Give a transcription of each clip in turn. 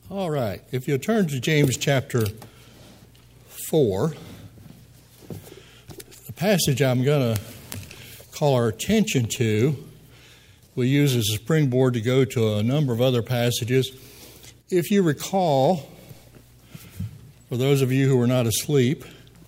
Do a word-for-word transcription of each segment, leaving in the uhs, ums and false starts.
All right. If you'll turn to James chapter four, the passage I'm going to call our attention to, we use as a springboard to go to a number of other passages. If you recall, for those of you who were not asleep,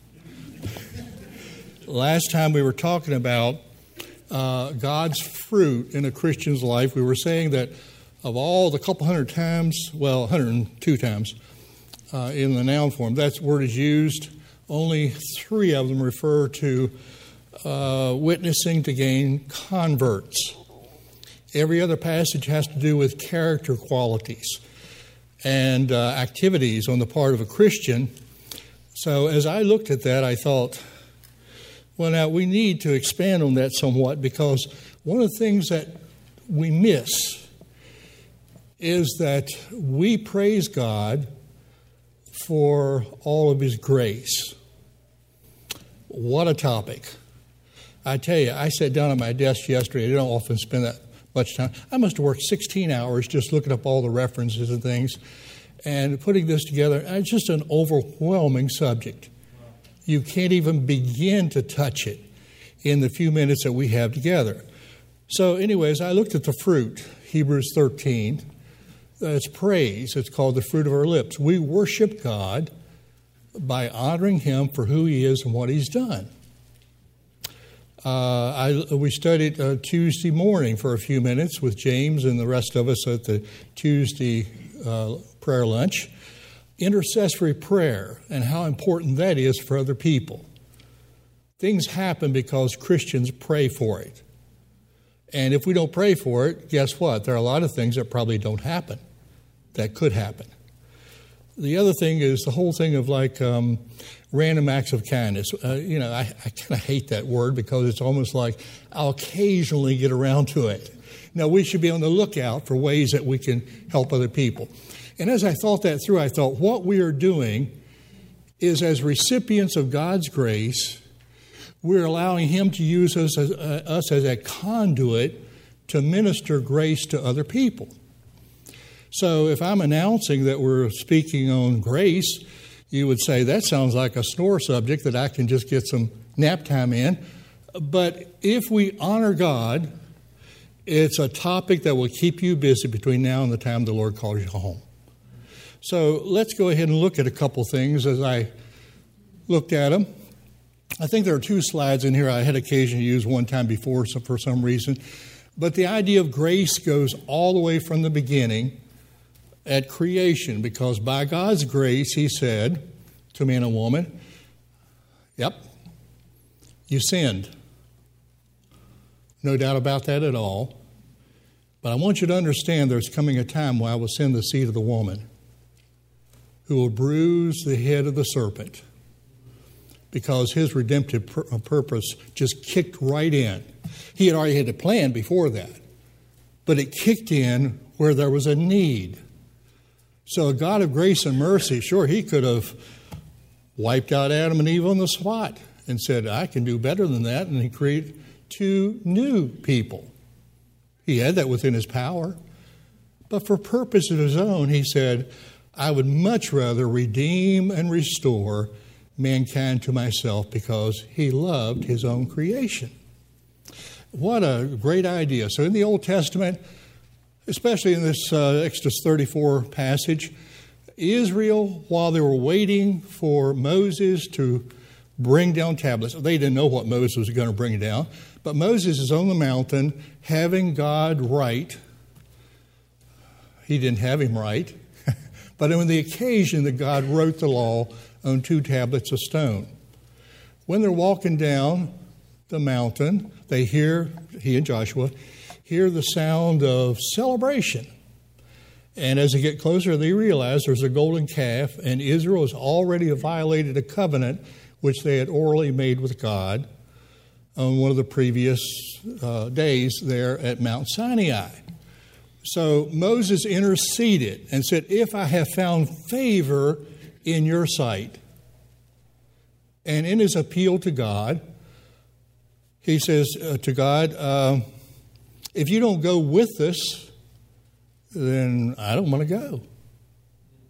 last time we were talking about uh, God's fruit in a Christian's life. We were saying that of all the couple hundred times, well, one hundred two times uh, in the noun form, that word is used, only three of them refer to uh, witnessing to gain converts. Every other passage has to do with character qualities and uh, activities on the part of a Christian. So as I looked at that, I thought, well, now we need to expand on that somewhat, because one of the things that we miss is that we praise God for all of His grace. What a topic. I tell you, I sat down at my desk yesterday. I don't often spend that much time. I must have worked sixteen hours just looking up all the references and things and putting this together. It's just an overwhelming subject. You can't even begin to touch it in the few minutes that we have together. So anyways, I looked at the fruit, Hebrews thirteen. It's praise. It's called the fruit of our lips. We worship God by honoring Him for who He is and what He's done. Uh, I, we studied uh, Tuesday morning for a few minutes with James and the rest of us at the Tuesday uh, prayer lunch. Intercessory prayer and how important that is for other people. Things happen because Christians pray for it. And if we don't pray for it, guess what? There are a lot of things that probably don't happen that could happen. The other thing is the whole thing of like um, random acts of kindness. Uh, you know, I, I kind of hate that word because it's almost like I'll occasionally get around to it. Now, we should be on the lookout for ways that we can help other people. And as I thought that through, I thought what we are doing is, as recipients of God's grace, we're allowing Him to use us as, uh, us as a conduit to minister grace to other people. So if I'm announcing that we're speaking on grace, you would say, that sounds like a snore subject that I can just get some nap time in. But if we honor God, it's a topic that will keep you busy between now and the time the Lord calls you home. So let's go ahead and look at a couple things as I looked at them. I think there are two slides in here I had occasion to use one time before so for some reason. But the idea of grace goes all the way from the beginning at creation, because by God's grace, He said to man and woman, yep, you sinned. No doubt about that at all. But I want you to understand there's coming a time when I will send the seed of the woman who will bruise the head of the serpent, because His redemptive pur- purpose just kicked right in. He had already had a plan before that, but it kicked in where there was a need. So a God of grace and mercy, sure, He could have wiped out Adam and Eve on the spot and said, I can do better than that, and He created two new people. He had that within His power. But for purpose of His own, He said, I would much rather redeem and restore mankind to myself, because He loved His own creation. What a great idea. So in the Old Testament, especially in this uh, Exodus thirty-four passage, Israel, while they were waiting for Moses to bring down tablets, they didn't know what Moses was going to bring down, but Moses is on the mountain having God write. He didn't have him write, but on the occasion that God wrote the law on two tablets of stone. When they're walking down the mountain, they hear, he and Joshua, hear the sound of celebration. And as they get closer, they realize there's a golden calf, and Israel has already violated a covenant which they had orally made with God on one of the previous uh, days there at Mount Sinai. So Moses interceded and said, if I have found favor in your sight. And in his appeal to God, he says uh, to God, uh, if you don't go with us, then I don't want to go.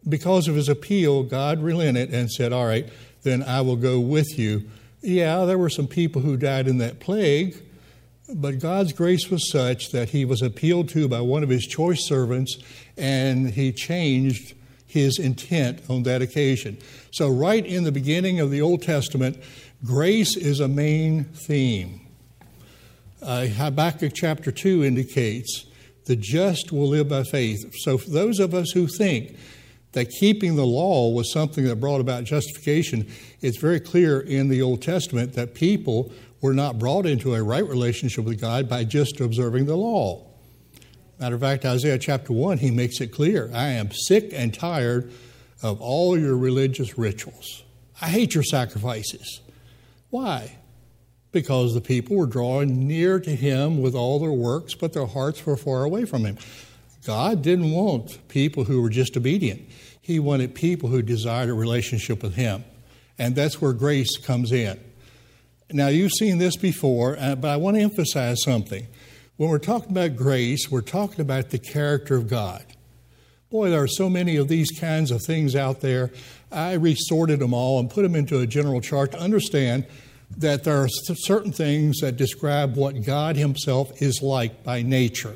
because of his appeal, God relented and said, all right, then I will go with you. Yeah, there were some people who died in that plague, but God's grace was such that he was appealed to by one of his choice servants, and he changed his intent on that occasion. So right in the beginning of the Old Testament, grace is a main theme. Uh, Habakkuk chapter two indicates the just will live by faith. So for those of us who think that keeping the law was something that brought about justification, it's very clear in the Old Testament that people were not brought into a right relationship with God by just observing the law. Matter of fact, Isaiah chapter one, he makes it clear, I am sick and tired of all your religious rituals. I hate your sacrifices. Why? Because the people were drawing near to him with all their works, but their hearts were far away from him. God didn't want people who were just obedient. He wanted people who desired a relationship with him. And that's where grace comes in. Now, you've seen this before, but I want to emphasize something. When we're talking about grace, we're talking about the character of God. Boy, there are so many of these kinds of things out there. I resorted them all and put them into a general chart to understand that there are certain things that describe what God himself is like by nature.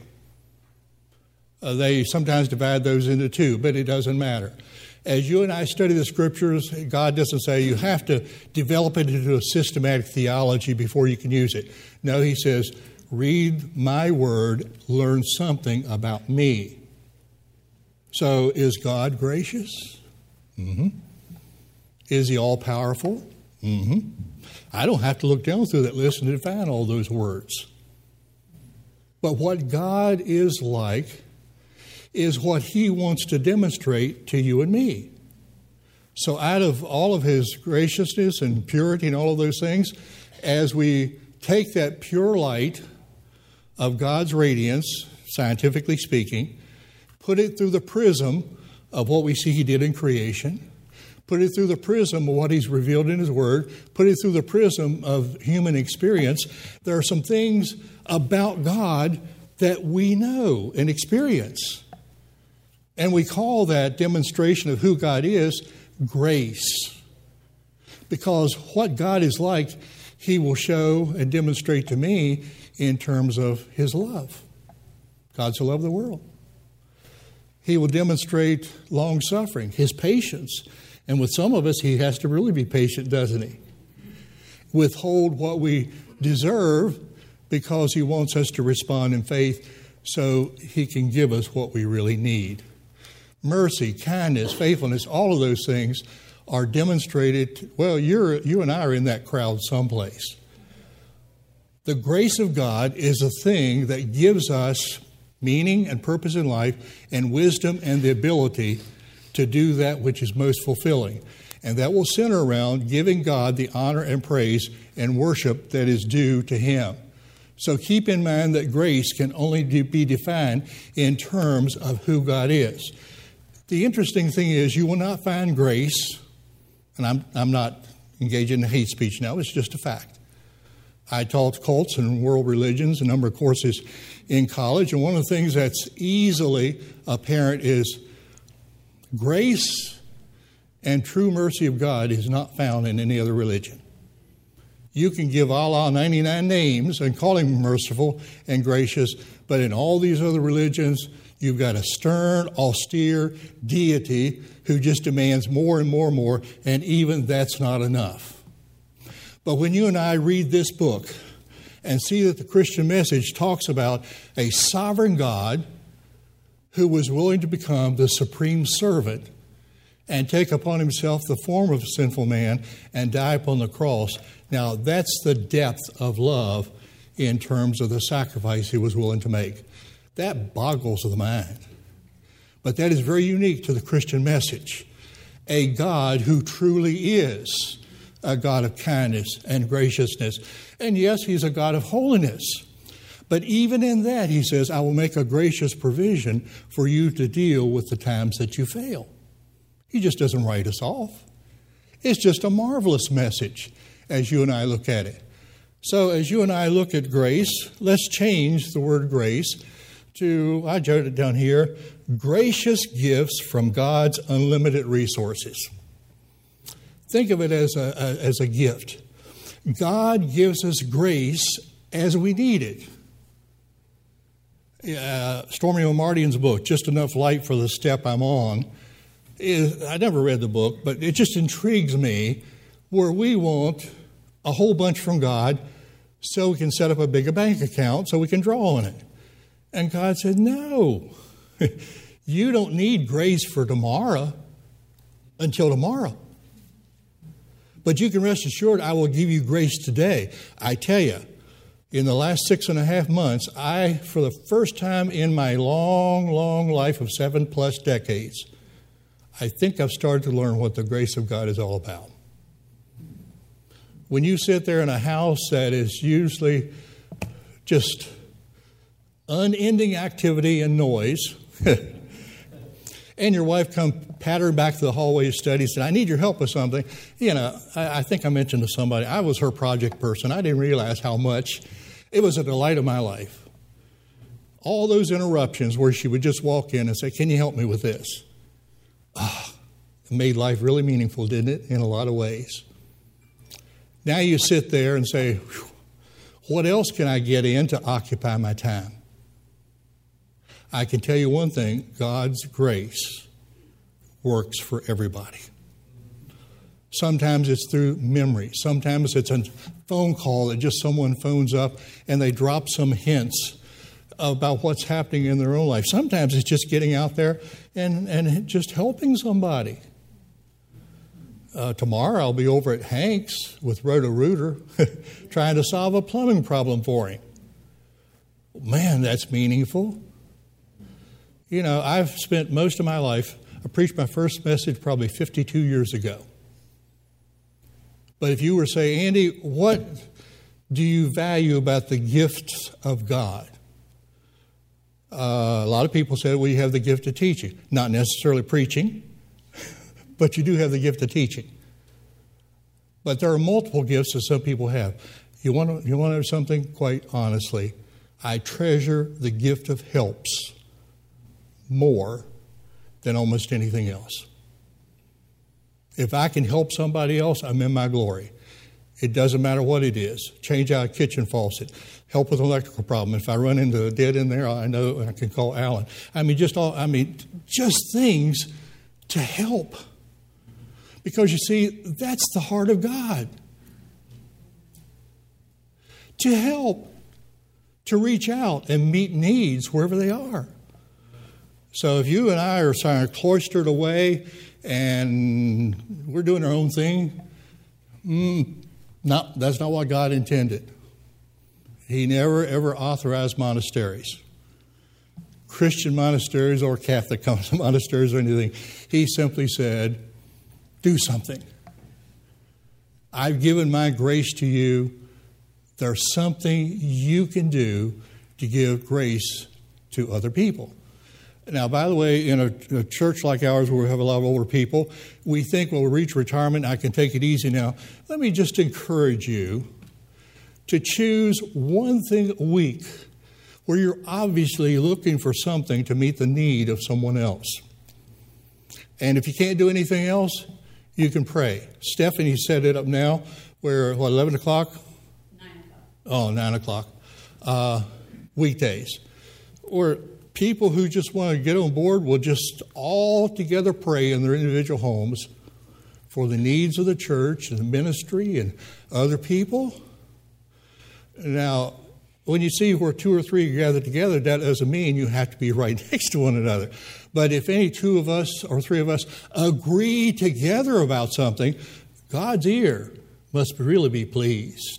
Uh, they sometimes divide those into two, but it doesn't matter. As you and I study the Scriptures, God doesn't say you have to develop it into a systematic theology before you can use it. No, he says, read my word, learn something about me. So is God gracious? Mm-hmm. Is he all-powerful? Mm-hmm. I don't have to look down through that list and find all those words. But what God is like is what he wants to demonstrate to you and me. So out of all of his graciousness and purity and all of those things, as we take that pure light of God's radiance, scientifically speaking, put it through the prism of what we see he did in creation, put it through the prism of what he's revealed in his word, put it through the prism of human experience, there are some things about God that we know and experience. And we call that demonstration of who God is grace. Because what God is like, he will show and demonstrate to me in terms of his love. God so loved the world. He will demonstrate long-suffering, his patience. And with some of us, he has to really be patient, doesn't he? Withhold what we deserve because he wants us to respond in faith so he can give us what we really need. Mercy, kindness, faithfulness, all of those things are demonstrated. Well, you're, you and I are in that crowd someplace. The grace of God is a thing that gives us meaning and purpose in life and wisdom and the ability to do that which is most fulfilling. And that will center around giving God the honor and praise and worship that is due to him. So keep in mind that grace can only be defined in terms of who God is. The interesting thing is you will not find grace, and I'm, I'm not engaging in hate speech now, it's just a fact. I taught cults and world religions, a number of courses in college, and one of the things that's easily apparent is grace and true mercy of God is not found in any other religion. You can give Allah ninety-nine names and call him merciful and gracious, but in all these other religions, you've got a stern, austere deity who just demands more and more and more, and even that's not enough. But when you and I read this book and see that the Christian message talks about a sovereign God who was willing to become the supreme servant and take upon himself the form of a sinful man and die upon the cross, now that's the depth of love in terms of the sacrifice he was willing to make. That boggles the mind. But that is very unique to the Christian message. A God who truly is a God of kindness and graciousness. And yes, he's a God of holiness. But even in that, he says, I will make a gracious provision for you to deal with the times that you fail. He just doesn't write us off. It's just a marvelous message as you and I look at it. So as you and I look at grace, let's change the word grace to, I jotted it down here, gracious gifts from God's unlimited resources. Think of it as a, a, as a gift. God gives us grace as we need it. Uh, Stormy O'Mardian's book, Just Enough Light for the Step I'm On, is, I never read the book, but it just intrigues me, where we want a whole bunch from God so we can set up a bigger bank account so we can draw on it. And God said, no, you don't need grace for tomorrow until tomorrow. But you can rest assured I will give you grace today. I tell you, in the last six and a half months, I, for the first time in my long, long life of seven plus decades, I think I've started to learn what the grace of God is all about. When you sit there in a house that is usually just unending activity and noise, and your wife come pattering back to the hallway of study and said, I need your help with something. You know, I, I think I mentioned to somebody, I was her project person. I didn't realize how much it was a delight of my life. All those interruptions where she would just walk in and say, can you help me with this? Oh, it made life really meaningful, didn't it? In a lot of ways. Now you sit there and say, what else can I get in to occupy my time? I can tell you one thing, God's grace works for everybody. Sometimes it's through memory. Sometimes it's a phone call that just someone phones up and they drop some hints about what's happening in their own life. Sometimes it's just getting out there and, and just helping somebody. Uh, tomorrow I'll be over at Hank's with Roto-Rooter trying to solve a plumbing problem for him. Man, that's meaningful. You know, I've spent most of my life, I preached my first message probably fifty-two years ago. But if you were to say, Andy, what do you value about the gifts of God? Uh, a lot of people say, well, you have the gift of teaching. Not necessarily preaching, but you do have the gift of teaching. But there are multiple gifts that some people have. You want to, you want to know something? Quite honestly, I treasure the gift of helps more than almost anything else. If I can help somebody else, I'm in my glory. It doesn't matter what it is. Change out a kitchen faucet. Help with an electrical problem. If I run into a dead in there, I know I can call Alan. I mean, just all, I mean, just things to help. Because you see, that's the heart of God. To help. To reach out and meet needs wherever they are. So if you and I are sort of cloistered away and we're doing our own thing, mm, not, that's not what God intended. He never, ever authorized monasteries. Christian monasteries or Catholic monasteries or anything. He simply said, do something. I've given my grace to you. There's something you can do to give grace to other people. Now, by the way, in a, a church like ours where we have a lot of older people, we think, well, we'll reach retirement, I can take it easy now. Let me just encourage you to choose one thing a week where you're obviously looking for something to meet the need of someone else. And if you can't do anything else, you can pray. Stephanie set it up now where, what, eleven o'clock? nine o'clock. Oh, nine o'clock. Uh, weekdays. Or people who just want to get on board will just all together pray in their individual homes for the needs of the church and the ministry and other people. Now, when you see where two or three gather together, that doesn't mean you have to be right next to one another. But if any two of us or three of us agree together about something, God's ear must really be pleased.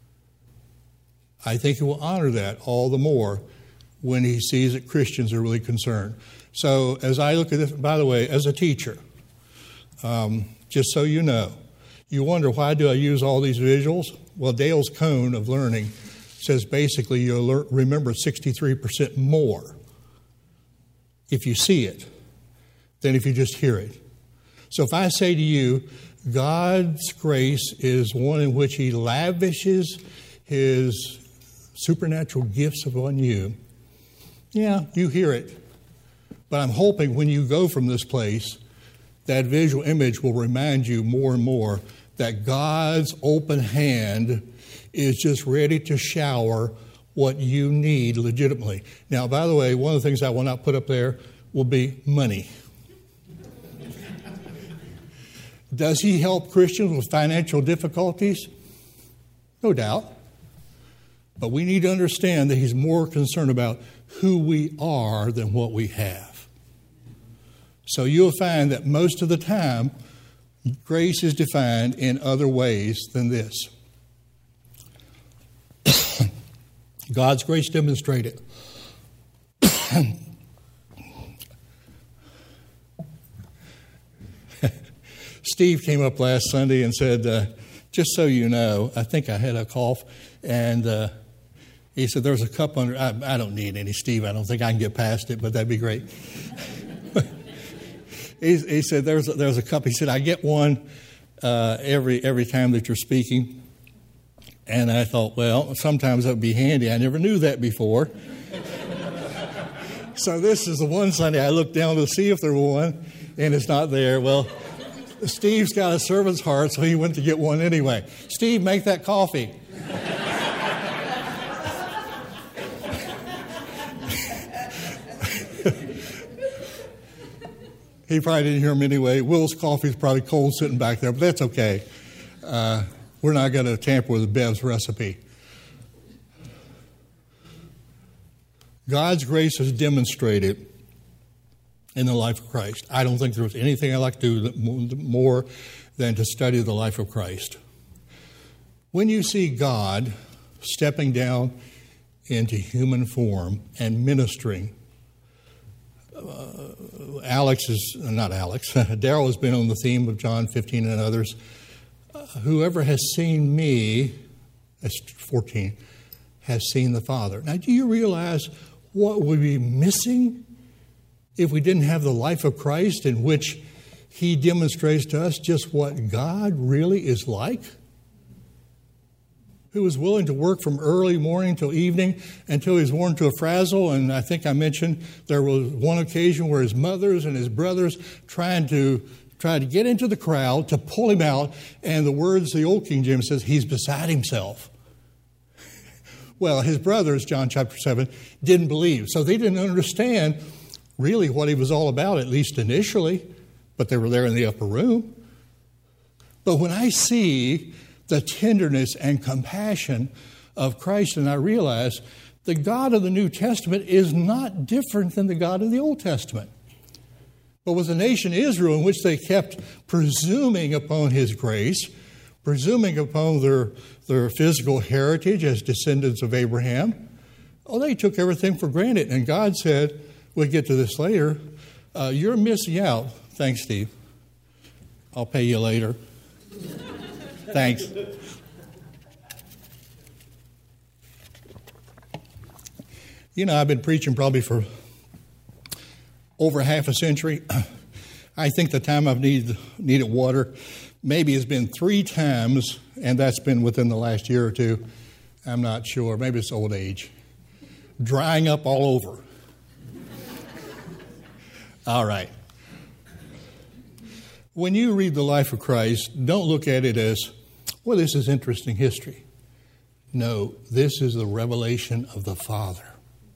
I think He will honor that all the more when He sees that Christians are really concerned. So as I look at this, by the way, as a teacher, um, just so you know, you wonder, why do I use all these visuals? Well, Dale's cone of learning says basically you'll remember sixty-three percent more if you see it than if you just hear it. So if I say to you, God's grace is one in which He lavishes His supernatural gifts upon you, Yeah, you hear it. But I'm hoping when you go from this place, that visual image will remind you more and more that God's open hand is just ready to shower what you need legitimately. Now, by the way, one of the things I will not put up there will be money. Does he help Christians with financial difficulties? No doubt. But we need to understand that he's more concerned about who we are than what we have. So you'll find that most of the time, grace is defined in other ways than this. God's grace demonstrated. Steve came up last Sunday and said, uh, just so you know, I think I had a cough, and uh, he said, there's a cup under, I, I don't need any, Steve, I don't think I can get past it, but that'd be great. he, he said, there's a, there's a cup, he said, I get one uh, every every time that you're speaking. And I thought, well, sometimes that would be handy. I never knew that before. So this is the one Sunday I looked down to see if there was one, and it's not there. Well, Steve's got a servant's heart, so he went to get one anyway. Steve, make that coffee. He probably didn't hear him anyway. Will's coffee is probably cold sitting back there, but that's okay. Uh, we're not going to tamper with Bev's recipe. God's grace is demonstrated in the life of Christ. I don't think there was anything I like to do more than to study the life of Christ. When you see God stepping down into human form and ministering, uh, Alex is, not Alex, Daryl has been on the theme of John fifteen and others. Uh, whoever has seen me, that's fourteen, has seen the Father. Now, do you realize what would be missing if we didn't have the life of Christ in which he demonstrates to us just what God really is like? Who was willing to work from early morning till evening until he was worn to a frazzle. And I think I mentioned there was one occasion where his mothers and his brothers trying to try to get into the crowd to pull him out. And the words, the old King James says, he's beside himself. Well, his brothers, John chapter seven, didn't believe. So they didn't understand really what he was all about, at least initially. But they were there in the upper room. But when I see the tenderness and compassion of Christ, and I realize the God of the New Testament is not different than the God of the Old Testament. But with the nation Israel, in which they kept presuming upon his grace, presuming upon their, their physical heritage as descendants of Abraham, oh, they took everything for granted. And God said, we'll get to this later, uh, you're missing out. Thanks, Steve. I'll pay you later. Thanks. You know, I've been preaching probably for over half a century. I think the time I've needed, needed water maybe has been three times, and that's been within the last year or two. I'm not sure. Maybe it's old age. Drying up all over. All right. When you read the life of Christ, don't look at it as, well, this is interesting history. No, this is the revelation of the Father.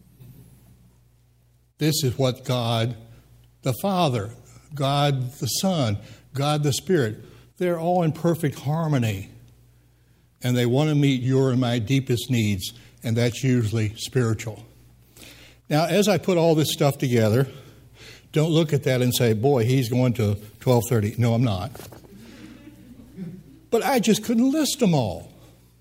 This is what God, the Father, God the Son, God the Spirit, they're all in perfect harmony. And they want to meet your and my deepest needs, and that's usually spiritual. Now, as I put all this stuff together, don't look at that and say, boy, he's going to twelve thirty. No, I'm not. But I just couldn't list them all.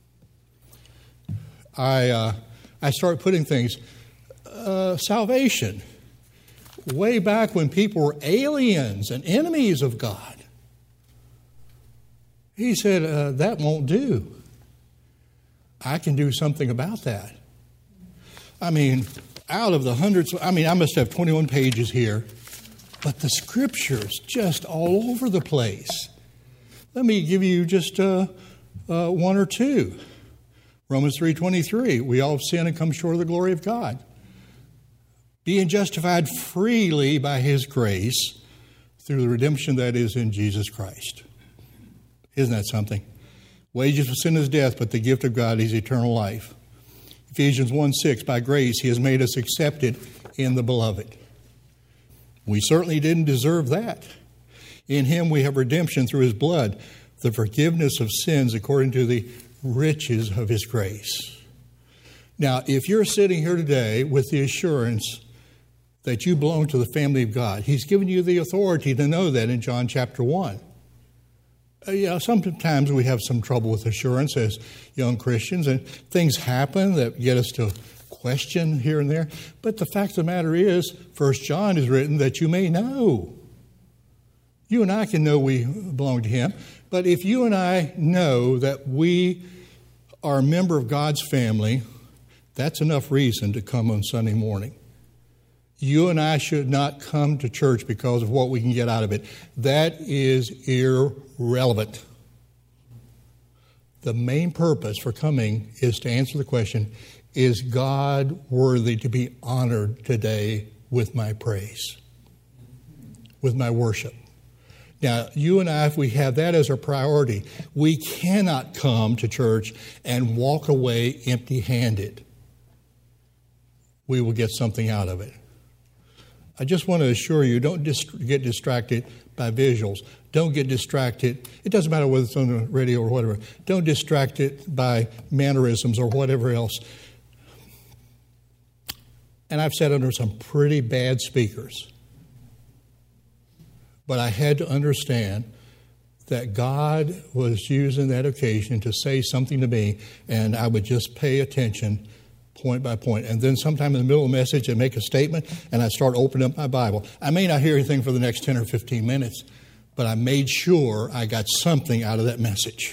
I uh, I started putting things. Uh, salvation. Way back when people were aliens and enemies of God. He said, uh, that won't do. I can do something about that. I mean, out of the hundreds, I mean, I must have twenty-one pages here. But the Scriptures just all over the place. Let me give you just uh, uh, one or two. Romans three twenty-three, we all have sinned and come short of the glory of God. being justified freely by his grace through the redemption that is in Jesus Christ. Isn't that something? Wages of sin is death, but the gift of God is eternal life. Ephesians one six, by grace he has made us accepted in the beloved. We certainly didn't deserve that. In him we have redemption through his blood, the forgiveness of sins according to the riches of his grace. Now, if you're sitting here today with the assurance that you belong to the family of God, he's given you the authority to know that in John chapter one. Uh, yeah, sometimes we have some trouble with assurance as young Christians, and things happen that get us to question here and there. But the fact of the matter is, First John is written that you may know. You and I can know we belong to him. But if you and I know that we are a member of God's family, that's enough reason to come on Sunday morning. You and I should not come to church because of what we can get out of it. That is irrelevant. The main purpose for coming is to answer the question, is God worthy to be honored today with my praise, with my worship? Now, you and I, if we have that as our priority, we cannot come to church and walk away empty-handed. We will get something out of it. I just want to assure you, don't dist- get distracted by visuals. Don't get distracted. It doesn't matter whether it's on the radio or whatever. Don't distract it by mannerisms or whatever else. And I've sat under some pretty bad speakers. But I had to understand that God was using that occasion to say something to me, and I would just pay attention point by point. And then sometime in the middle of the message, I make a statement, and I start opening up my Bible. I may not hear anything for the next ten or fifteen minutes, but I made sure I got something out of that message.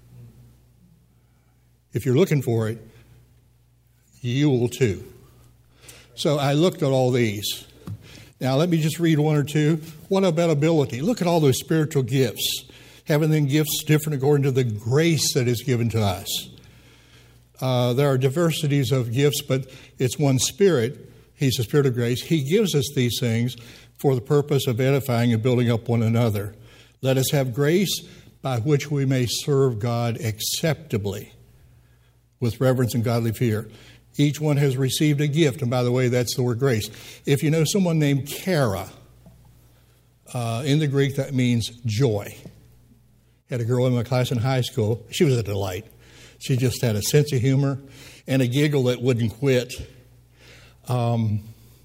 If you're looking for it, you will too. So I looked at all these. Now, let me just read one or two. What about ability? Look at all those spiritual gifts. Having them gifts different according to the grace that is given to us. Uh, there are diversities of gifts, but it's one Spirit. He's the Spirit of grace. He gives us these things for the purpose of edifying and building up one another. Let us have grace by which we may serve God acceptably with reverence and godly fear. Each one has received a gift. And by the way, that's the word grace. If you know someone named Kara, uh, in the Greek, that means joy. Had a girl in my class in high school. She was a delight. She just had a sense of humor and a giggle that wouldn't quit. Um,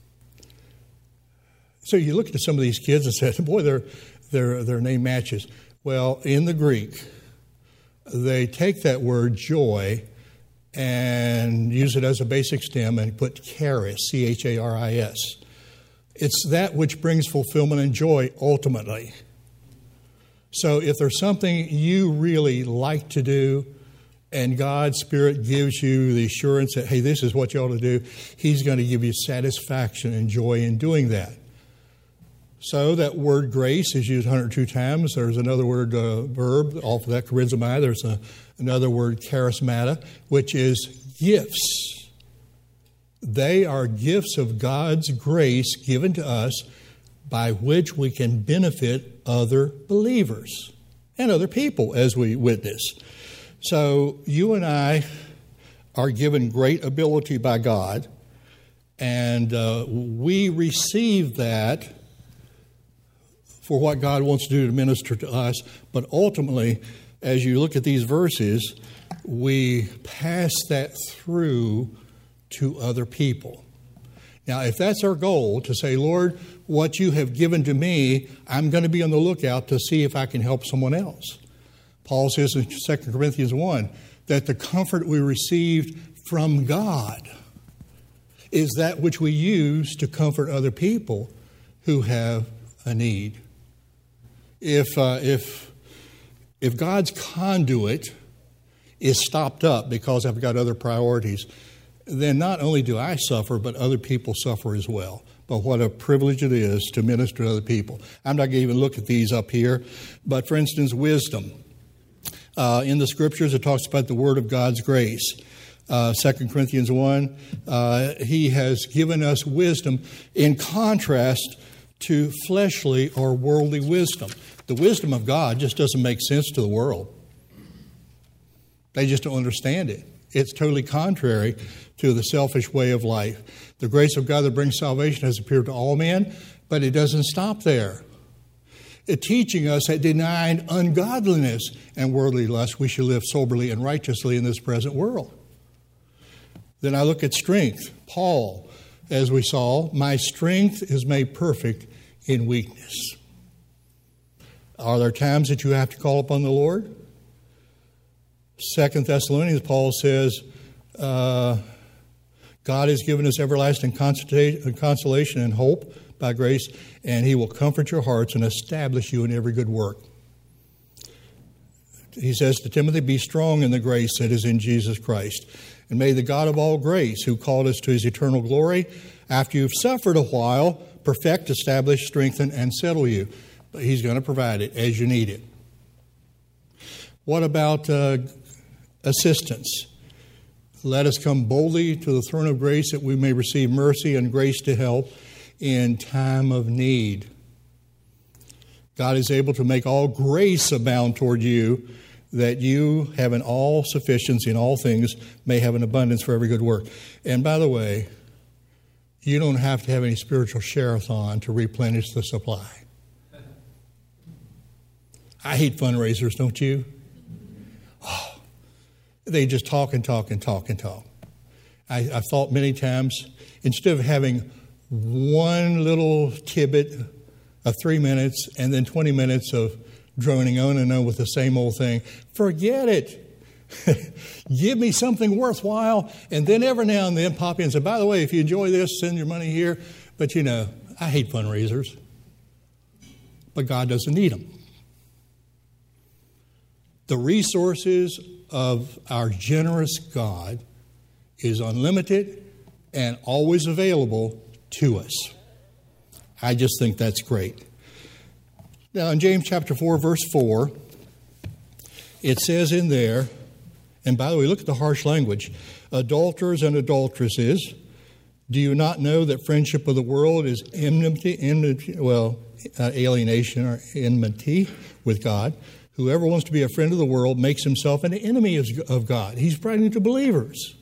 so you look at some of these kids and say, boy, their, their, their name matches. Well, in the Greek, they take that word joy and use it as a basic stem and put charis, C H A R I S. It's that which brings fulfillment and joy ultimately. So if there's something you really like to do and God's Spirit gives you the assurance that, hey, this is what you ought to do, He's going to give you satisfaction and joy in doing that. So that word grace is used one hundred two times. There's another word, uh, verb, off of that, charizomai. There's a, another word, charismata, which is gifts. They are gifts of God's grace given to us by which we can benefit other believers and other people as we witness. So you and I are given great ability by God, and uh, we receive that for what God wants to do to minister to us. But ultimately, as you look at these verses, we pass that through to other people. Now, if that's our goal, to say, Lord, what you have given to me, I'm going to be on the lookout to see if I can help someone else. Paul says in Second Corinthians one that the comfort we received from God is that which we use to comfort other people who have a need. If uh, if if God's conduit is stopped up because I've got other priorities, then not only do I suffer, but other people suffer as well. But what a privilege it is to minister to other people. I'm not going to even look at these up here. But for instance, wisdom. Uh, in the Scriptures, it talks about the word of God's grace. uh, Second Corinthians one. Uh, he has given us wisdom in contrast to fleshly or worldly wisdom. The wisdom of God just doesn't make sense to the world. They just don't understand it. It's totally contrary to the selfish way of life. The grace of God that brings salvation has appeared to all men, but it doesn't stop there. It teaching us that denying ungodliness and worldly lust, we should live soberly and righteously in this present world. Then I look at strength. Paul, as we saw, my strength is made perfect in weakness. Are there times that you have to call upon the Lord? Second Thessalonians, Paul says, uh, God has given us everlasting consolation and hope by grace, and He will comfort your hearts and establish you in every good work. He says to Timothy, be strong in the grace that is in Jesus Christ. And may the God of all grace, who called us to His eternal glory, after you've suffered a while, perfect, establish, strengthen, and settle you. But He's going to provide it as you need it. What about uh, assistance? Let us come boldly to the throne of grace that we may receive mercy and grace to help in time of need. God is able to make all grace abound toward you, that you, having all sufficiency in all things, may have an abundance for every good work. And by the way, you don't have to have any spiritual share-a-thon to replenish the supply. I hate fundraisers, don't you? Oh, they just talk and talk and talk and talk. I, I've thought many times, instead of having one little tidbit of three minutes and then twenty minutes of droning on and on with the same old thing, forget it. Give me something worthwhile, and then every now and then pop in and say, by the way, if you enjoy this, send your money here. But you know, I hate fundraisers. But God doesn't need them. The resources of our generous God is unlimited and always available to us. I just think that's great. Now, in James chapter four, verse four, it says in there, and by the way, look at the harsh language, adulterers and adulteresses, do you not know that friendship of the world is enmity, enmity well, uh, alienation or enmity with God? Whoever wants to be a friend of the world makes himself an enemy of God. He's writing to believers.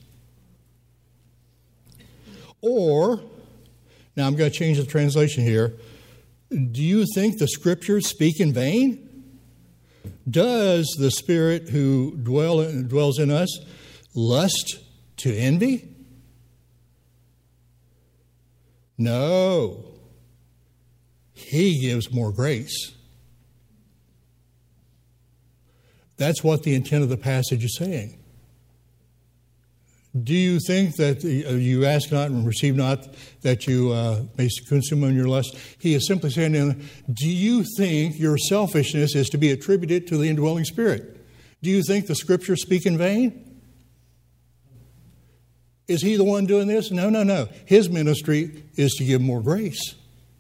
Or, now I'm going to change the translation here. Do you think the Scriptures speak in vain? Does the Spirit who dwell in, dwells in us lust to envy? No. He gives more grace. That's what the intent of the passage is saying. Do you think that you ask not and receive not, that you uh, may consume on your lust? He is simply saying, do you think your selfishness is to be attributed to the indwelling Spirit? Do you think the Scriptures speak in vain? Is He the one doing this? No, no, no. His ministry is to give more grace.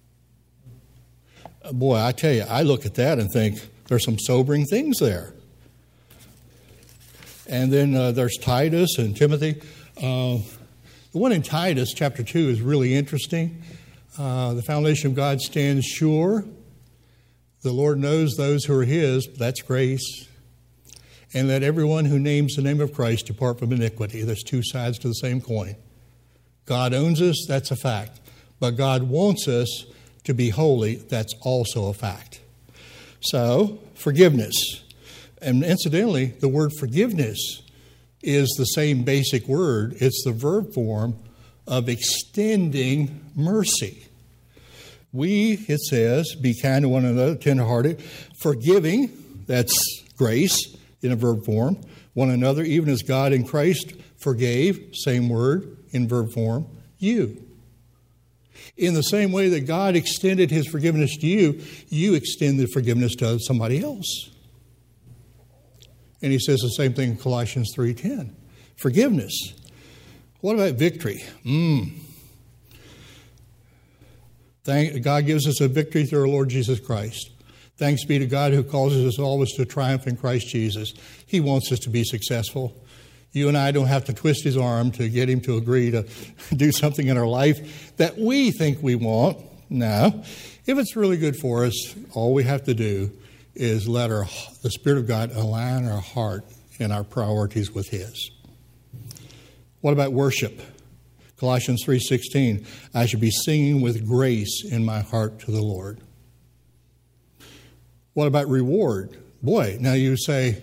Boy, I tell you, I look at that and think there's some sobering things there. And then uh, there's Titus and Timothy. Uh, the one in Titus, chapter two, is really interesting. Uh, the foundation of God stands sure. The Lord knows those who are His. That's grace. And let everyone who names the name of Christ depart from iniquity. There's two sides to the same coin. God owns us. That's a fact. But God wants us to be holy. That's also a fact. So, forgiveness. And incidentally, the word forgiveness is the same basic word. It's the verb form of extending mercy. We, it says, be kind to one another, tenderhearted, forgiving, that's grace in a verb form, one another, even as God in Christ forgave, same word in verb form, you. In the same way that God extended His forgiveness to you, you extend the forgiveness to somebody else. And he says the same thing in Colossians three ten. Forgiveness. What about victory? Mm. Thank, God gives us a victory through our Lord Jesus Christ. Thanks be to God who causes us always to triumph in Christ Jesus. He wants us to be successful. You and I don't have to twist his arm to get him to agree to do something in our life that we think we want. No. If it's really good for us, all we have to do is let our, the Spirit of God align our heart and our priorities with his. What about worship? Colossians three sixteen, I should be singing with grace in my heart to the Lord. What about reward? Boy, now you say,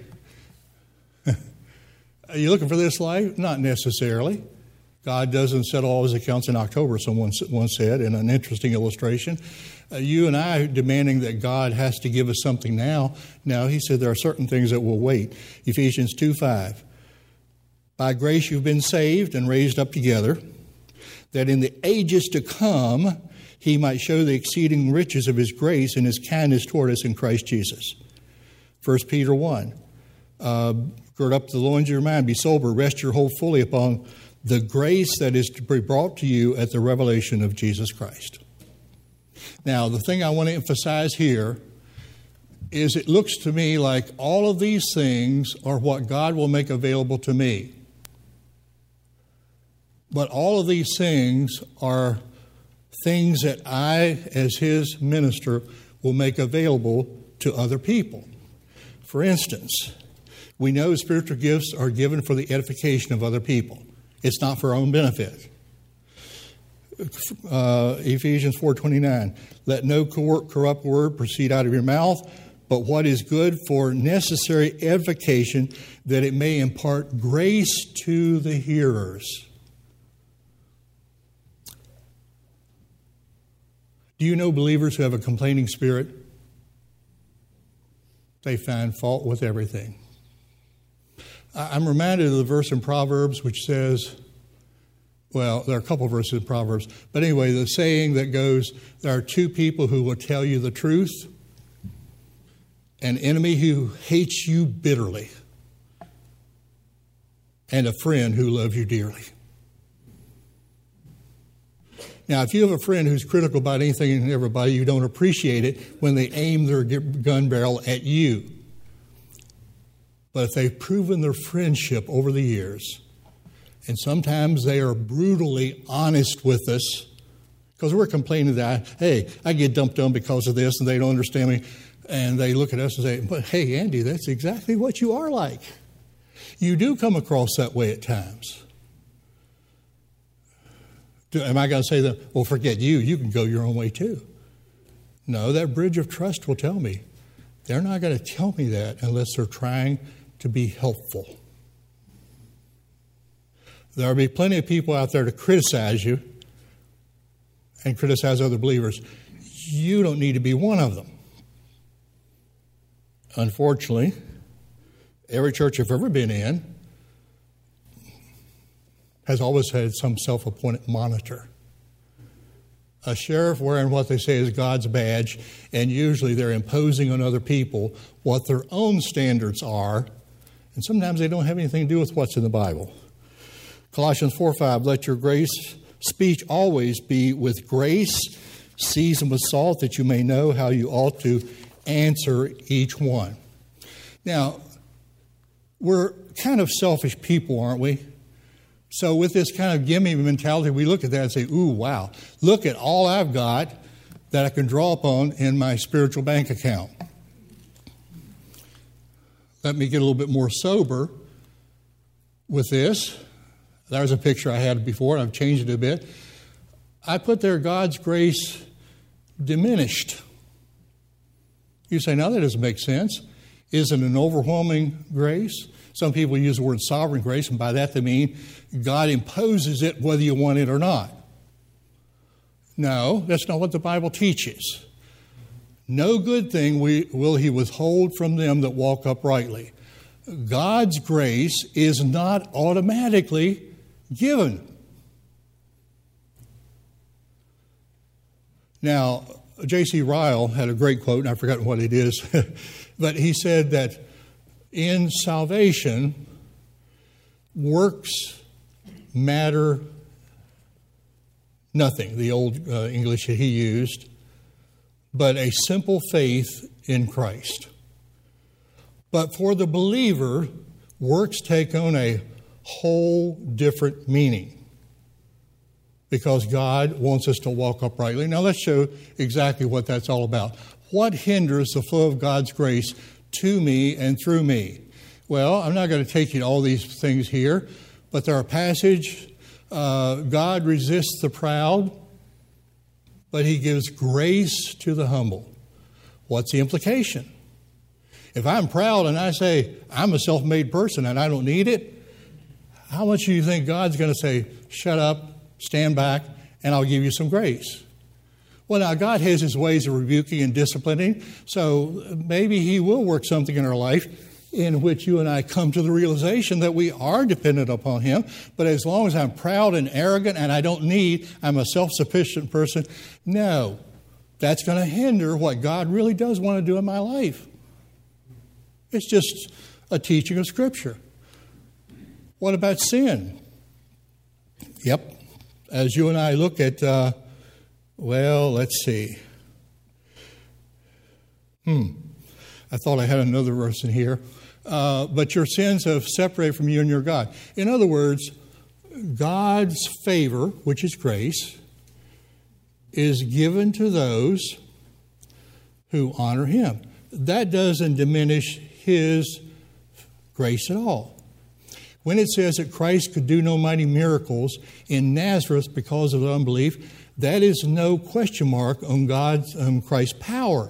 are you looking for this life? Not necessarily. God doesn't settle all his accounts in October, someone once said in an interesting illustration. Uh, you and I demanding that God has to give us something now. Now, he said there are certain things that will wait. Ephesians two five. By grace you've been saved and raised up together, that in the ages to come he might show the exceeding riches of his grace and his kindness toward us in Christ Jesus. First Peter one. Uh, gird up the loins of your mind, be sober, rest your hope fully upon the grace that is to be brought to you at the revelation of Jesus Christ. Now, the thing I want to emphasize here is it looks to me like all of these things are what God will make available to me. But all of these things are things that I, as his minister, will make available to other people. For instance, we know spiritual gifts are given for the edification of other people. It's not for our own benefit. Uh, Ephesians four twenty-nine, let no corrupt word proceed out of your mouth, but what is good for necessary edification, that it may impart grace to the hearers. Do you know believers who have a complaining spirit? They find fault with everything. I'm reminded of the verse in Proverbs which says, well, there are a couple of verses in Proverbs, but anyway, the saying that goes, there are two people who will tell you the truth, an enemy who hates you bitterly, and a friend who loves you dearly. Now, if you have a friend who's critical about anything and everybody, you don't appreciate it when they aim their gun barrel at you. But if they've proven their friendship over the years, and sometimes they are brutally honest with us, because we're complaining that, hey, I get dumped on because of this, and they don't understand me, and they look at us and say, but hey, Andy, that's exactly what you are like. You do come across that way at times. Am I going to say that, well, forget you, you can go your own way too? No, that bridge of trust will tell me. They're not going to tell me that unless they're trying to be helpful. There will be plenty of people out there to criticize you and criticize other believers. You don't need to be one of them. Unfortunately, every church I've ever been in has always had some self-appointed monitor. A sheriff wearing what they say is God's badge, and usually they're imposing on other people what their own standards are, and sometimes they don't have anything to do with what's in the Bible. Colossians four five, let your grace speech always be with grace, seasoned with salt, that you may know how you ought to answer each one. Now, we're kind of selfish people, aren't we? So with this kind of gimme mentality, we look at that and say, ooh, wow, look at all I've got that I can draw upon in my spiritual bank account. Let me get a little bit more sober with this. There's a picture I had before, and I've changed it a bit. I put there God's grace diminished. You say, now that doesn't make sense. Isn't an overwhelming grace? Some people use the word sovereign grace, and by that they mean God imposes it whether you want it or not. No, that's not what the Bible teaches. No good thing will he withhold from them that walk uprightly. God's grace is not automatically given. Now, J C Ryle had a great quote, and I've forgotten what it is, but he said that in salvation, works matter nothing, the old uh, English that he used, but a simple faith in Christ. But for the believer, works take on a whole different meaning. Because God wants us to walk uprightly. Now let's show exactly what that's all about. What hinders the flow of God's grace to me and through me? Well, I'm not going to take you to all these things here, but there are passages. Uh, God resists the proud, but he gives grace to the humble. What's the implication? If I'm proud and I say, I'm a self-made person and I don't need it, how much do you think God's going to say, shut up, stand back, and I'll give you some grace? Well, now, God has his ways of rebuking and disciplining, so maybe he will work something in our life in which you and I come to the realization that we are dependent upon him. But as long as I'm proud and arrogant and I don't need, I'm a self-sufficient person, no, that's going to hinder what God really does want to do in my life. It's just a teaching of Scripture. What about sin? Yep. As you and I look at, uh, well, let's see. Hmm. I thought I had another verse in here. Uh, but your sins have separated from you and your God. In other words, God's favor, which is grace, is given to those who honor him. That doesn't diminish his grace at all. When it says that Christ could do no mighty miracles in Nazareth because of unbelief, that is no question mark on God's, on Christ's power.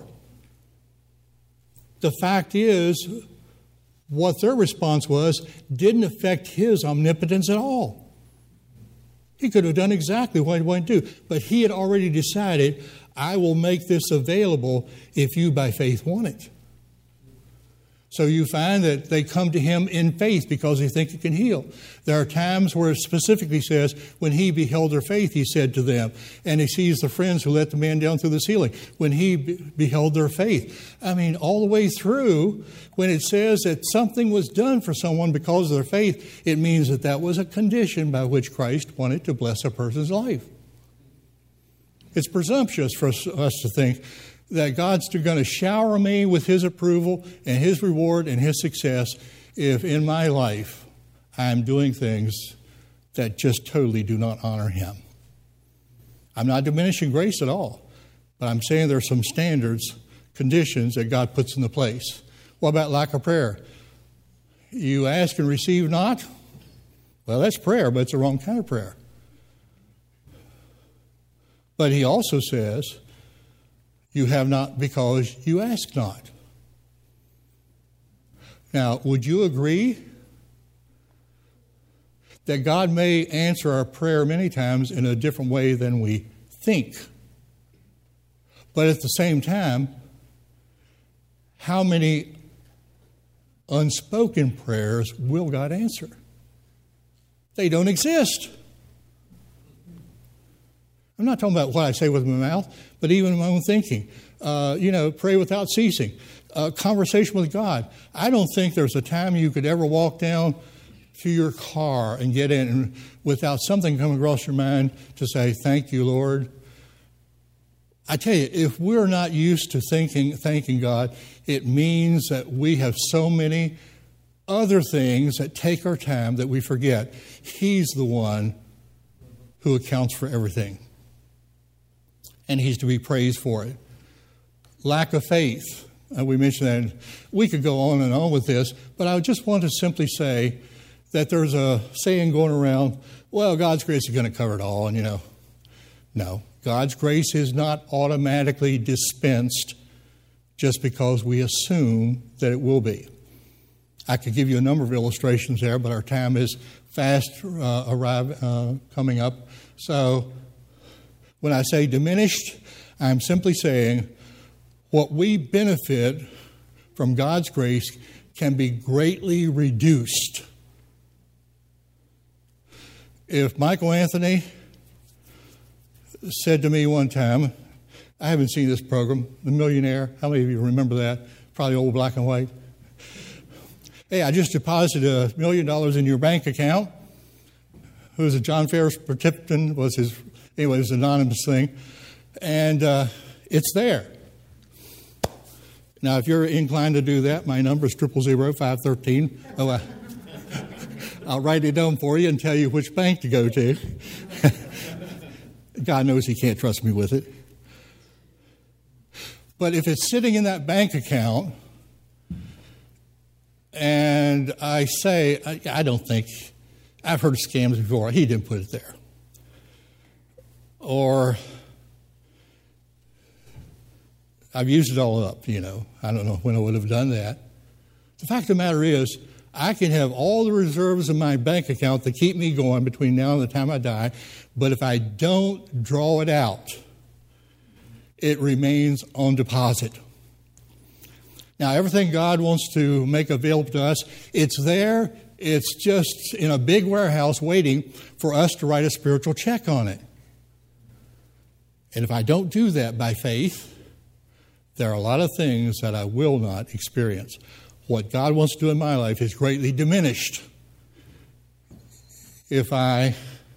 The fact is, what their response was didn't affect his omnipotence at all. He could have done exactly what he wanted to do, but he had already decided, I will make this available if you by faith want it. So you find that they come to him in faith because they think he can heal. There are times where it specifically says, when he beheld their faith, he said to them, and he sees the friends who let the man down through the ceiling, when he be- beheld their faith. I mean, all the way through, when it says that something was done for someone because of their faith, it means that that was a condition by which Christ wanted to bless a person's life. It's presumptuous for us, us to think that God's going to shower me with his approval and his reward and his success if in my life I'm doing things that just totally do not honor him. I'm not diminishing grace at all, but I'm saying there are some standards, conditions that God puts into place. What about lack of prayer? You ask and receive not? Well, that's prayer, but it's the wrong kind of prayer. But he also says, you have not because you ask not. Now, would you agree that God may answer our prayer many times in a different way than we think? But at the same time, how many unspoken prayers will God answer? They don't exist. I'm not talking about what I say with my mouth, but even in my own thinking. Uh, you know, pray without ceasing. Uh, conversation with God. I don't think there's a time you could ever walk down to your car and get in and without something coming across your mind to say, thank you, Lord. I tell you, if we're not used to thinking, thanking God, it means that we have so many other things that take our time that we forget. He's the one who accounts for everything. And he's to be praised for it. Lack of faith. Uh, we mentioned that. We could go on and on with this, but I just want to simply say that there's a saying going around, well, God's grace is going to cover it all. And, you know, no. God's grace is not automatically dispensed just because we assume that it will be. I could give you a number of illustrations there, but our time is fast uh, arrive, uh, coming up. So when I say diminished, I'm simply saying what we benefit from God's grace can be greatly reduced. If Michael Anthony said to me one time, I haven't seen this program, The Millionaire. How many of you remember that? Probably old black and white. Hey, I just deposited a million dollars in your bank account. Who was it? John Ferris Tipton was his, anyway, it was an anonymous thing. And uh, it's there. Now, if you're inclined to do that, my number is triple zero five thirteen. Oh, I, I'll write it down for you and tell you which bank to go to. God knows he can't trust me with it. But if it's sitting in that bank account, and I say, I, I don't think, I've heard of scams before, he didn't put it there. Or I've used it all up, you know. I don't know when I would have done that. The fact of the matter is, I can have all the reserves in my bank account to keep me going between now and the time I die, but if I don't draw it out, it remains on deposit. Now, everything God wants to make available to us, it's there. It's just in a big warehouse waiting for us to write a spiritual check on it. And if I don't do that by faith, there are a lot of things that I will not experience. What God wants to do in my life is greatly diminished if I,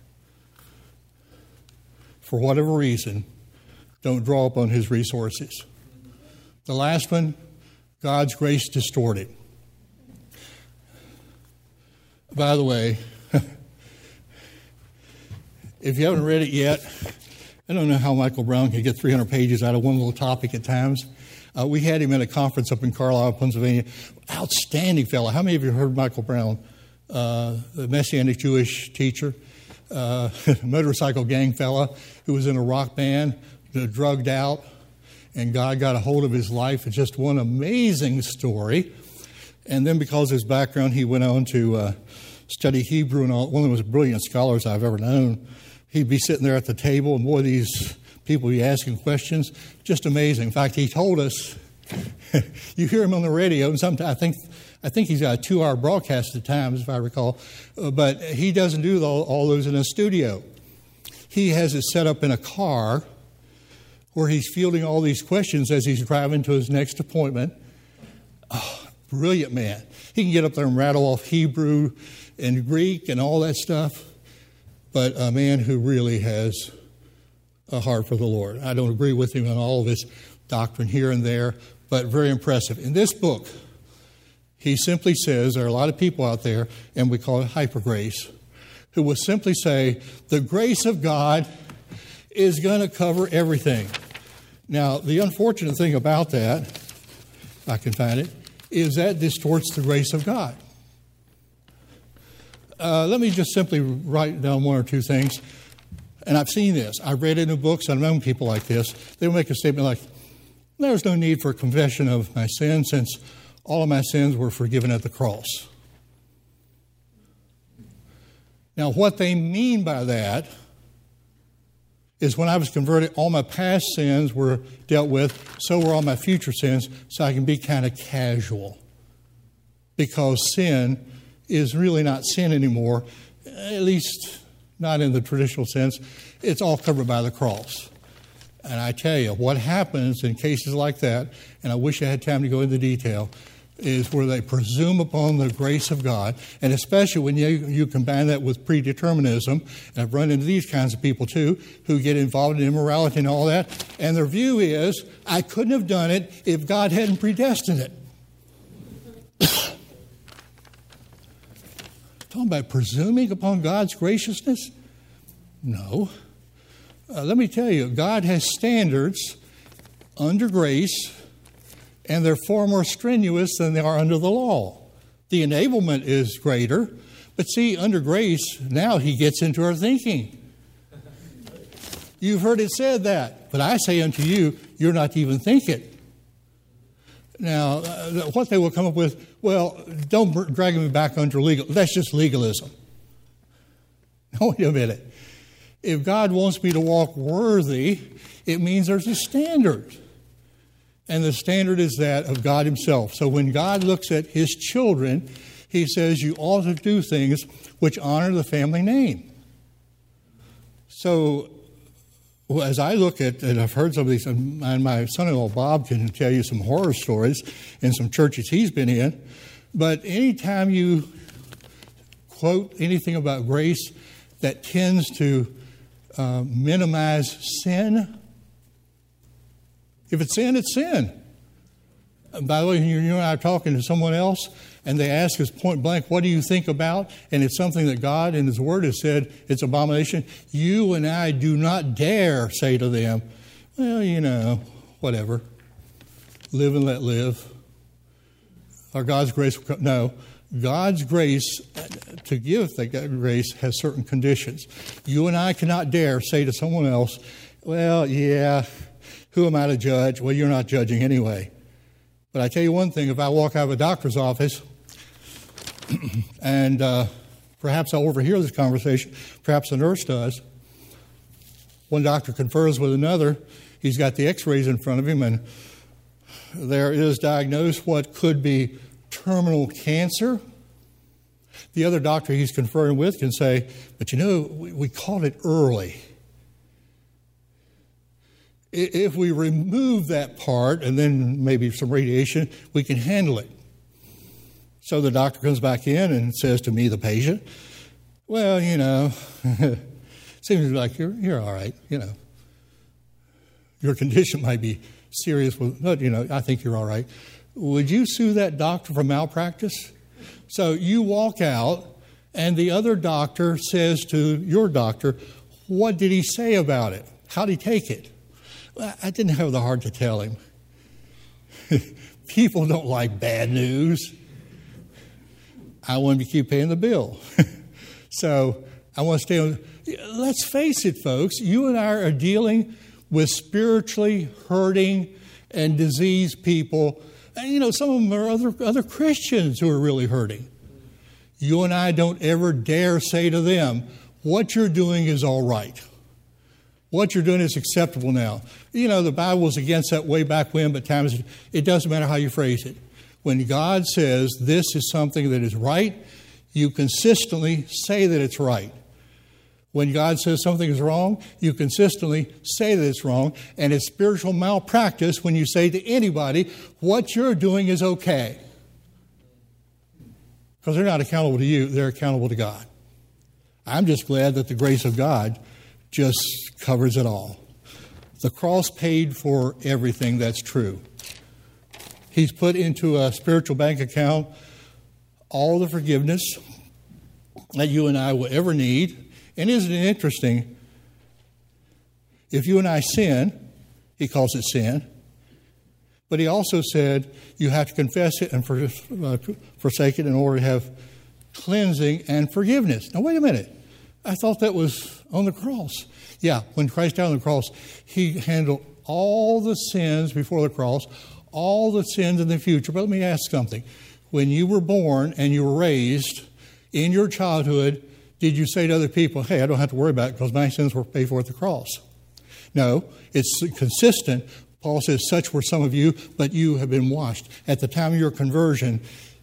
for whatever reason, don't draw upon his resources. The last one, God's grace distorted. By the way, if you haven't read it yet, I don't know how Michael Brown can get three hundred pages out of one little topic at times. Uh, we had him at a conference up in Carlisle, Pennsylvania. Outstanding fellow. How many of you heard Michael Brown, uh, the Messianic Jewish teacher, uh, motorcycle gang fella who was in a rock band, drugged out, and God got a hold of his life. It's just one amazing story. And then because of his background, he went on to uh, study Hebrew and all. One of the most brilliant scholars I've ever known. He'd be sitting there at the table, and boy, these people be asking questions. Just amazing. In fact, he told us, you hear him on the radio, and sometimes I think I think he's got a two-hour broadcast at times, if I recall, uh, but he doesn't do all, all those in a studio. He has it set up in a car where he's fielding all these questions as he's driving to his next appointment. Oh, brilliant man. He can get up there and rattle off Hebrew and Greek and all that stuff, but a man who really has a heart for the Lord. I don't agree with him on all of his doctrine here and there, but very impressive. In this book, he simply says there are a lot of people out there, and we call it hypergrace, who will simply say, the grace of God is going to cover everything. Now, the unfortunate thing about that, if I can find it, is that distorts the grace of God. Uh, let me just simply write down one or two things. And I've seen this. I've read it in books. I've known people like this. They'll make a statement like, there's no need for a confession of my sins since all of my sins were forgiven at the cross. Now, what they mean by that is when I was converted, all my past sins were dealt with, so were all my future sins, so I can be kind of casual. Because sin is really not sin anymore, at least not in the traditional sense. It's all covered by the cross. And I tell you, what happens in cases like that, and I wish I had time to go into detail, is where they presume upon the grace of God, and especially when you, you combine that with predeterminism. And I've run into these kinds of people too, who get involved in immorality and all that, and their view is, I couldn't have done it if God hadn't predestined it. Talking about presuming upon God's graciousness? No. Uh, let me tell you, God has standards under grace, and they're far more strenuous than they are under the law. The enablement is greater, but see, under grace, now he gets into our thinking. You've heard it said that, but I say unto you, you're not to even think it. Now, uh, what they will come up with, well, don't drag me back under legal. That's just legalism. No, wait a minute. If God wants me to walk worthy, it means there's a standard. And the standard is that of God himself. So when God looks at his children, he says you ought to do things which honor the family name. So well, as I look at, and I've heard some of these, and my son-in-law Bob can tell you some horror stories in some churches he's been in, but anytime you quote anything about grace that tends to uh, minimize sin, if it's sin, it's sin. By the way, when you and I are talking to someone else and they ask us point blank, what do you think about? And it's something that God in His Word has said it's abomination. You and I do not dare say to them, well, you know, whatever. Live and let live. Or God's grace will come. No. God's grace, to give that grace, has certain conditions. You and I cannot dare say to someone else, well, yeah, who am I to judge? Well, you're not judging anyway. But I tell you one thing, if I walk out of a doctor's office and uh, perhaps I'll overhear this conversation, perhaps the nurse does, one doctor confers with another, he's got the x-rays in front of him, and there is diagnosed what could be terminal cancer. The other doctor he's conferring with can say, but you know, we, we caught it early. If we remove that part and then maybe some radiation, we can handle it. So the doctor comes back in and says to me, the patient, well, you know, seems like you're, you're all right, you know. Your condition might be serious, but, you know, I think you're all right. Would you sue that doctor for malpractice? So you walk out, and the other doctor says to your doctor, what did he say about it? How did he take it? Well, I didn't have the heart to tell him. People don't like bad news. I want to keep paying the bill. So I want to stay on. Let's face it, folks. You and I are dealing with spiritually hurting and diseased people. And, you know, some of them are other, other Christians who are really hurting. You and I don't ever dare say to them, what you're doing is all right. What you're doing is acceptable now. You know, the Bible was against that way back when, but times it doesn't matter how you phrase it. When God says this is something that is right, you consistently say that it's right. When God says something is wrong, you consistently say that it's wrong. And it's spiritual malpractice when you say to anybody, what you're doing is okay. Because they're not accountable to you, they're accountable to God. I'm just glad that the grace of God just covers it all. The cross paid for everything that's true. He's put into a spiritual bank account all the forgiveness that you and I will ever need. And isn't it interesting? If you and I sin, He calls it sin. But He also said you have to confess it and for, uh, forsake it in order to have cleansing and forgiveness. Now, wait a minute. I thought that was on the cross. Yeah, when Christ died on the cross, He handled all the sins before the cross, all the sins in the future. But let me ask something. When you were born and you were raised in your childhood, did you say to other people, hey, I don't have to worry about it because my sins were paid for at the cross? No, it's consistent. Paul says, such were some of you, but you have been washed. At the time of your conversion,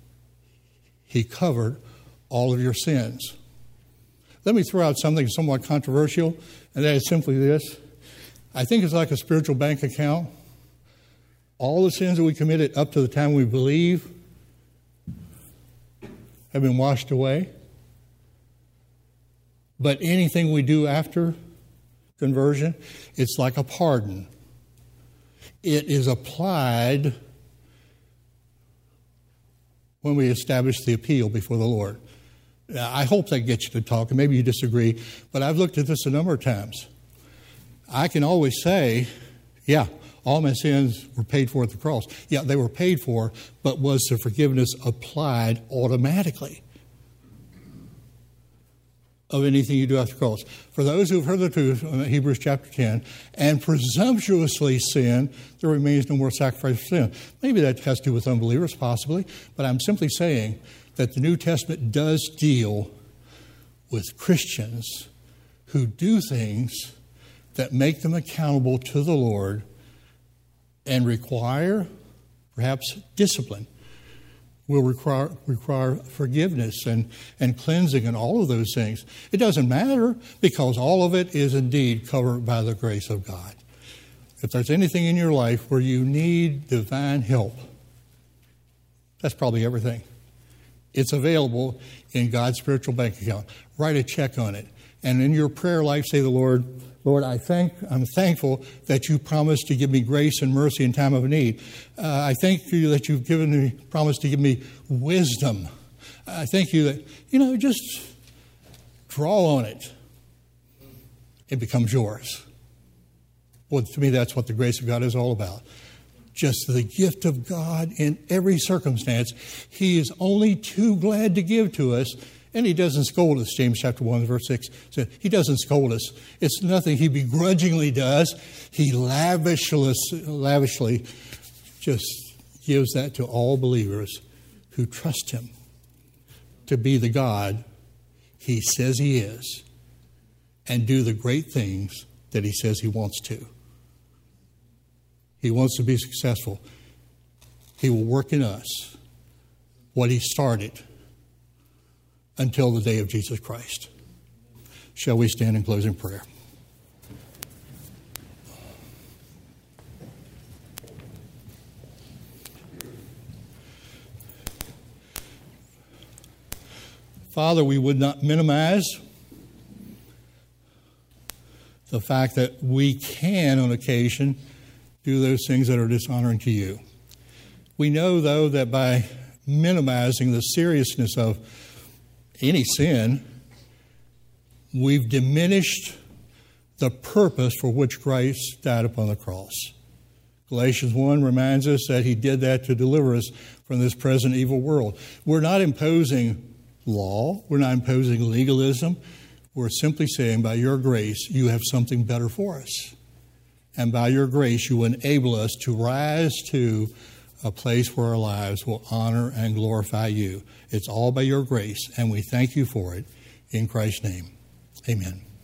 He covered all of your sins. Let me throw out something somewhat controversial, and that is simply this. I think it's like a spiritual bank account. All the sins that we committed up to the time we believe have been washed away. But anything we do after conversion, it's like a pardon. It is applied when we establish the appeal before the Lord. Now, I hope that gets you to talk, and maybe you disagree, but I've looked at this a number of times. I can always say, yeah, all my sins were paid for at the cross. Yeah, they were paid for, but was the forgiveness applied automatically of anything you do after the cross? For those who have heard the truth, Hebrews chapter ten, and presumptuously sin, there remains no more sacrifice for sin. Maybe that has to do with unbelievers, possibly, but I'm simply saying that the New Testament does deal with Christians who do things that make them accountable to the Lord and require, perhaps, discipline, will require require forgiveness and, and cleansing and all of those things. It doesn't matter because all of it is indeed covered by the grace of God. If there's anything in your life where you need divine help, that's probably everything. It's available in God's spiritual bank account. Write a check on it And in your prayer life, say to the Lord, Lord, I thank, I'm thankful that you promised to give me grace and mercy in time of need. Uh, I thank you that you've given me, promised to give me wisdom. I thank you that, you know, just draw on it. It becomes yours. Well, to me, that's what the grace of God is all about. Just the gift of God in every circumstance. He is only too glad to give to us. And he doesn't scold us, James chapter one, verse six said. He doesn't scold us. It's nothing he begrudgingly does. He lavishly, lavishly just gives that to all believers who trust him to be the God he says he is and do the great things that he says he wants to. He wants to be successful. He will work in us what he started until the day of Jesus Christ. Shall we stand in closing prayer? Father, we would not minimize the fact that we can, on occasion, do those things that are dishonoring to you. We know, though, that by minimizing the seriousness of any sin, we've diminished the purpose for which Christ died upon the cross. Galatians one reminds us that he did that to deliver us from this present evil world. We're not imposing law. We're not imposing legalism. We're simply saying, by your grace, you have something better for us. And by your grace, you enable us to rise to a place where our lives will honor and glorify you. It's all by your grace, and we thank you for it. In Christ's name, amen.